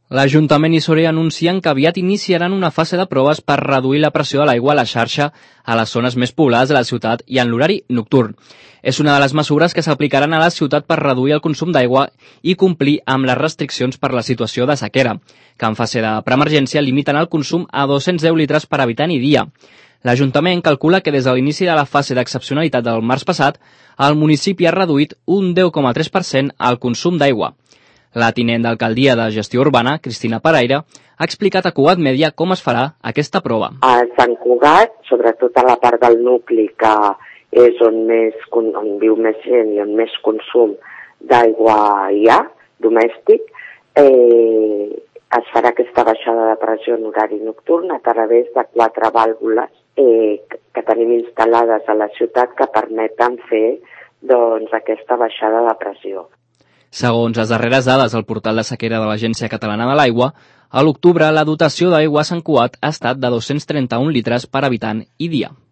L'Ajuntament i Soria anuncien que aviat iniciaran una fase de proves per reduir la pressió de l'aigua a la xarxa a les zones més poblades de la ciutat i en l'horari nocturn. És una de les mesures que s'aplicaran a la ciutat per reduir el consum d'aigua i complir amb les restriccions per la situació de sequera, que en fase de preemergència limiten el consum a 210 litres per habitant i dia. L'Ajuntament calcula que des de l'inici de la fase d'excepcionalitat del març passat, el municipi ha reduït un 10,3% el consum d'aigua. La tinent d'alcaldia de Gestió Urbana, Cristina Pereira, ha explicat a Cugat Mèdia com es farà aquesta prova. A Sant Cugat, sobretot a la part del nucli, que és on viu més gent i on més consum d'aigua hi ha, domèstic, es farà aquesta baixada de pressió en horari nocturn a través de 4 vàlvules que tenim instal·lades a la ciutat que permeten fer aquesta baixada de pressió. Segons les darreres dades del portal de sequera de l'Agència Catalana de l'Aigua, a l'octubre la dotació d'aigua a Sant Cugat ha estat de 231 litres per habitant i dia.